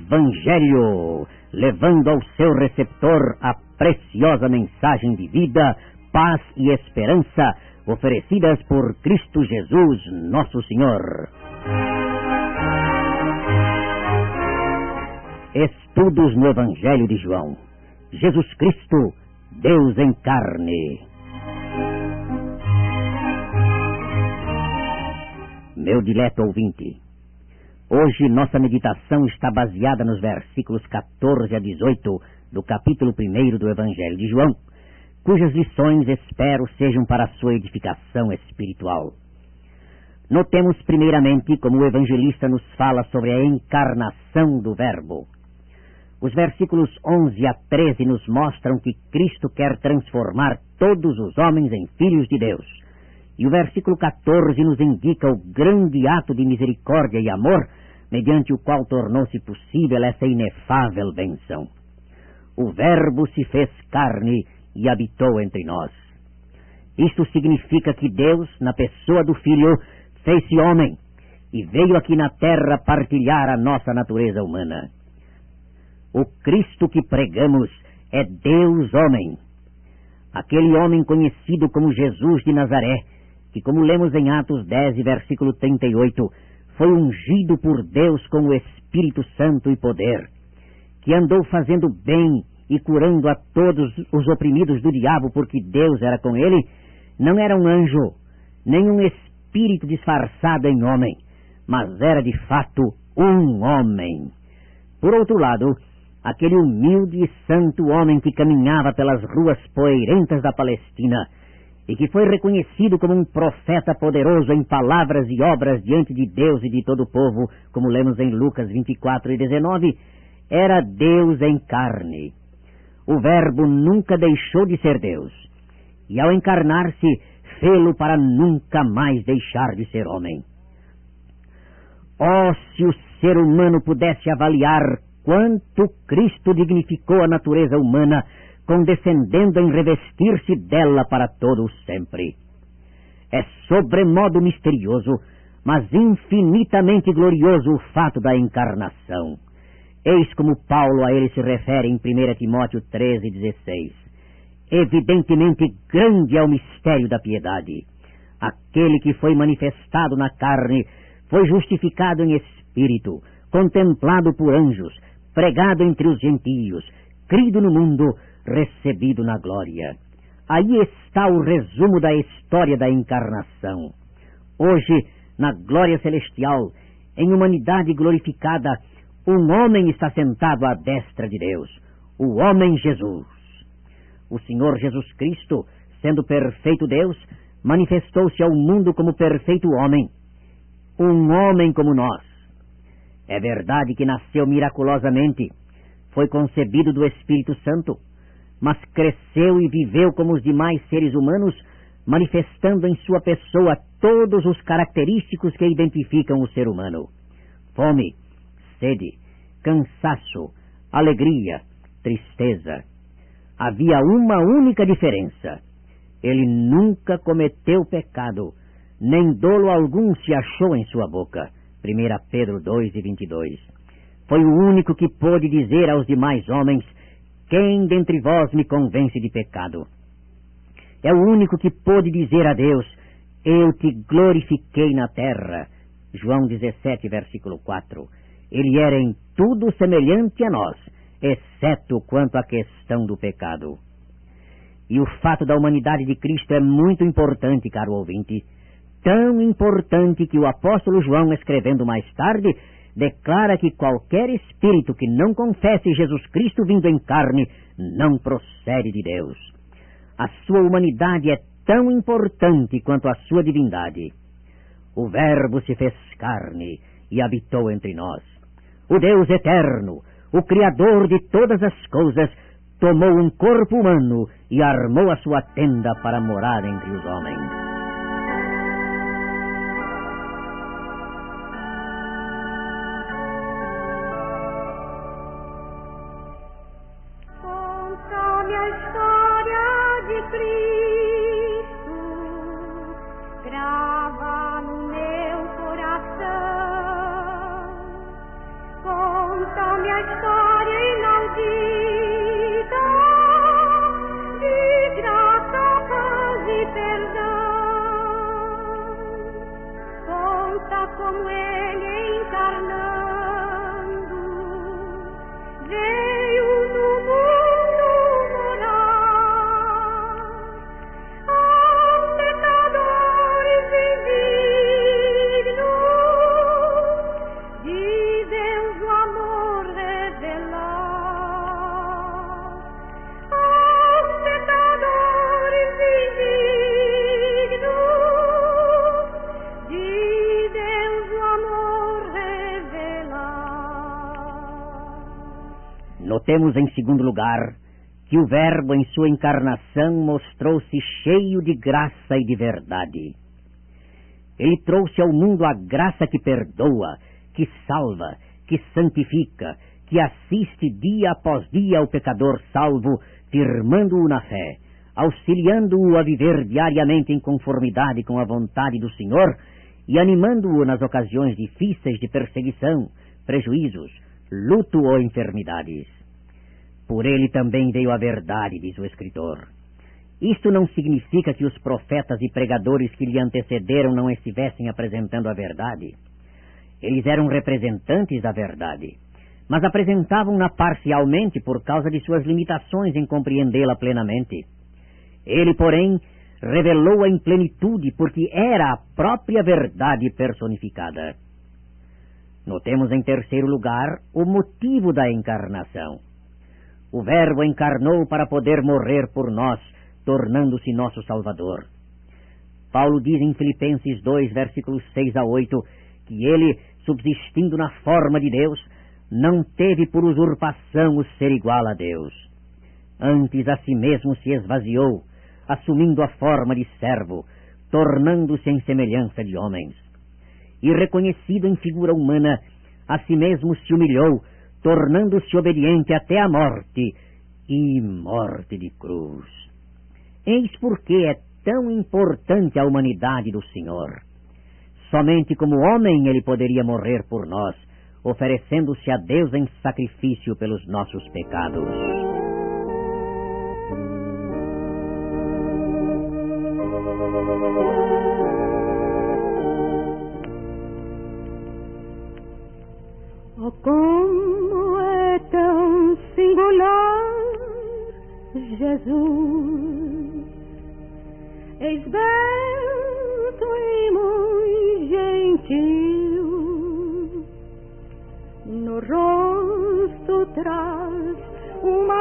Evangelho, levando ao seu receptor a preciosa mensagem de vida, paz e esperança, oferecidas por Cristo Jesus, nosso Senhor. Estudos no Evangelho de João. Jesus Cristo, Deus em carne. Meu dileto ouvinte, hoje nossa meditação está baseada nos versículos 14 a 18 do capítulo 1 do Evangelho de João, cujas lições espero sejam para a sua edificação espiritual. Notemos primeiramente como o evangelista nos fala sobre a encarnação do Verbo. Os versículos 11 a 13 nos mostram que Cristo quer transformar todos os homens em filhos de Deus. E o versículo 14 nos indica o grande ato de misericórdia e amor, mediante o qual tornou-se possível essa inefável bênção. O Verbo se fez carne e habitou entre nós. Isto significa que Deus, na pessoa do Filho, fez-se homem e veio aqui na terra partilhar a nossa natureza humana. O Cristo que pregamos é Deus homem. Aquele homem conhecido como Jesus de Nazaré, que, como lemos em Atos 10, versículo 38, foi ungido por Deus com o Espírito Santo e poder, que andou fazendo bem e curando a todos os oprimidos do diabo, porque Deus era com ele, não era um anjo, nem um espírito disfarçado em homem, mas era de fato um homem. Por outro lado, aquele humilde e santo homem que caminhava pelas ruas poeirentas da Palestina e que foi reconhecido como um profeta poderoso em palavras e obras diante de Deus e de todo o povo, como lemos em Lucas 24 e 19, era Deus em carne. O Verbo nunca deixou de ser Deus, e ao encarnar-se, fê-lo para nunca mais deixar de ser homem. Oh, se o ser humano pudesse avaliar quanto Cristo dignificou a natureza humana, condescendendo em revestir-se dela para todo o sempre. É sobremodo misterioso, mas infinitamente glorioso o fato da encarnação. Eis como Paulo a ele se refere em 1 Timóteo 13,16. Evidentemente grande é o mistério da piedade. Aquele que foi manifestado na carne foi justificado em espírito, contemplado por anjos, pregado entre os gentios, crido no mundo, recebido na glória. Aí está o resumo da história da encarnação. Hoje, na glória celestial, em humanidade glorificada, um homem está sentado à destra de Deus, o homem Jesus. O Senhor Jesus Cristo, sendo perfeito Deus, manifestou-se ao mundo como perfeito homem, um homem como nós. É verdade que nasceu miraculosamente, foi concebido do Espírito Santo, mas cresceu e viveu como os demais seres humanos, manifestando em sua pessoa todos os característicos que identificam o ser humano: fome, sede, cansaço, alegria, tristeza. Havia uma única diferença: ele nunca cometeu pecado, nem dolo algum se achou em sua boca. 1 Pedro 2:22. Foi o único que pôde dizer aos demais homens: quem dentre vós me convence de pecado? É o único que pôde dizer a Deus: eu te glorifiquei na terra. João 17, versículo 4. Ele era em tudo semelhante a nós, exceto quanto à questão do pecado. E o fato da humanidade de Cristo é muito importante, caro ouvinte. Tão importante que o apóstolo João, escrevendo mais tarde, declara que qualquer espírito que não confesse Jesus Cristo vindo em carne não procede de Deus. A sua humanidade é tão importante quanto a sua divindade. O Verbo se fez carne e habitou entre nós. O Deus eterno, o Criador de todas as coisas, tomou um corpo humano e armou a sua tenda para morar entre os homens. Conta-me a Notemos, em segundo lugar, que o Verbo, em sua encarnação, mostrou-se cheio de graça e de verdade. Ele trouxe ao mundo a graça que perdoa, que salva, que santifica, que assiste dia após dia ao pecador salvo, firmando-o na fé, auxiliando-o a viver diariamente em conformidade com a vontade do Senhor e animando-o nas ocasiões difíceis de perseguição, prejuízos, luto ou enfermidades. Por ele também veio a verdade, diz o escritor. Isto não significa que os profetas e pregadores que lhe antecederam não estivessem apresentando a verdade. Eles eram representantes da verdade, mas apresentavam-na parcialmente por causa de suas limitações em compreendê-la plenamente. Ele, porém, revelou-a em plenitude porque era a própria verdade personificada. Notemos, em terceiro lugar, o motivo da encarnação. O Verbo encarnou para poder morrer por nós, tornando-se nosso Salvador. Paulo diz em Filipenses 2, versículos 6 a 8, que ele, subsistindo na forma de Deus, não teve por usurpação o ser igual a Deus. Antes a si mesmo se esvaziou, assumindo a forma de servo, tornando-se em semelhança de homens. E reconhecido em figura humana, a si mesmo se humilhou, tornando-se obediente até a morte, e morte de cruz. Eis porque é tão importante a humanidade do Senhor. Somente como homem ele poderia morrer por nós, oferecendo-se a Deus em sacrifício pelos nossos pecados. Oh, como é tão singular, Jesus, és belo e muito gentil, no rosto traz uma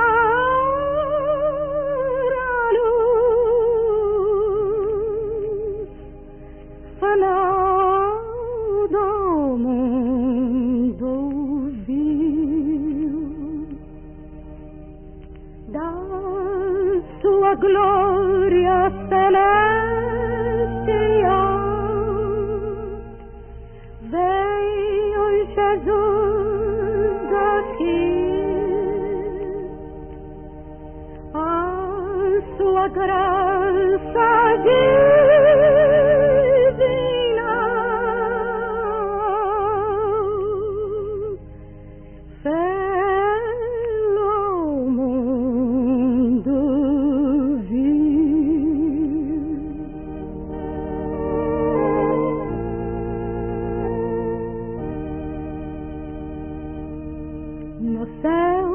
rara luz, fanal do mundo viu, da sua glória celestial veio Jesus aqui, a sua graça divina fez o mundo viu. No céu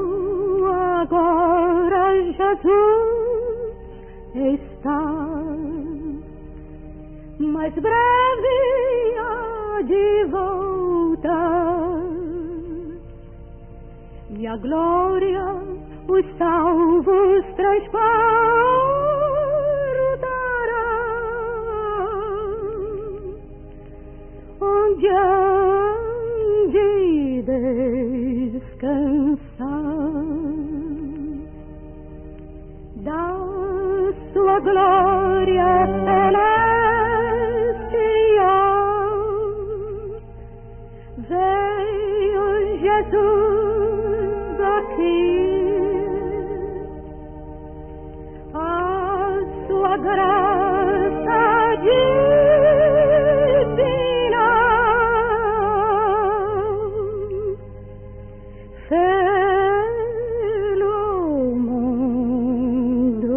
agora Jesus está, mais breve há de voltar, e a glória os salvos transportará, onde hão de descansar da sua glória celestial. Veio Jesus aqui, a sua graça divina fez o mundo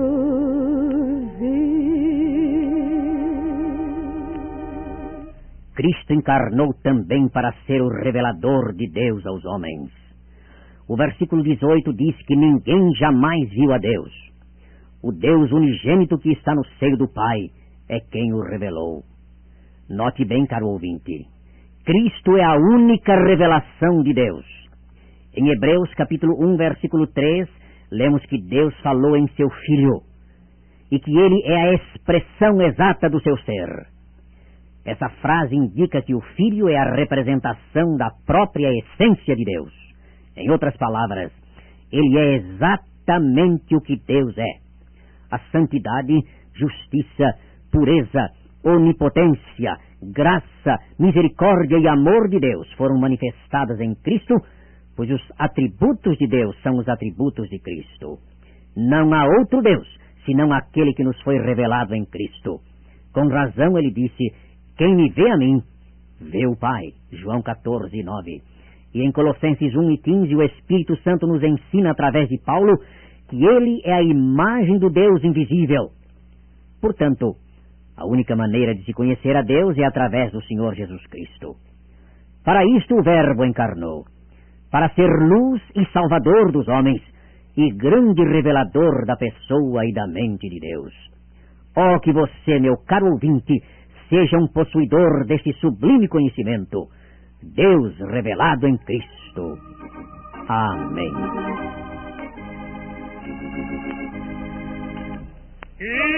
viu. Cristo encarnou também para ser o revelador de Deus aos homens. O versículo 18 diz que ninguém jamais viu a Deus. O Deus unigênito que está no seio do Pai é quem o revelou. Note bem, caro ouvinte, Cristo é a única revelação de Deus. Em Hebreus capítulo 1, versículo 3, lemos que Deus falou em seu Filho e que ele é a expressão exata do seu ser. Essa frase indica que o Filho é a representação da própria essência de Deus. Em outras palavras, Ele é exatamente o que Deus é. A santidade, justiça, pureza, onipotência, graça, misericórdia e amor de Deus foram manifestadas em Cristo, pois os atributos de Deus são os atributos de Cristo. Não há outro Deus, senão aquele que nos foi revelado em Cristo. Com razão ele disse, quem me vê a mim, vê o Pai. João 14, 9. E em Colossenses 1 e 15, o Espírito Santo nos ensina através de Paulo que ele é a imagem do Deus invisível. Portanto, a única maneira de se conhecer a Deus é através do Senhor Jesus Cristo. Para isto o Verbo encarnou, para ser luz e salvador dos homens, e grande revelador da pessoa e da mente de Deus. Oh, que você, meu caro ouvinte, seja um possuidor deste sublime conhecimento, Deus revelado em Cristo. Amém.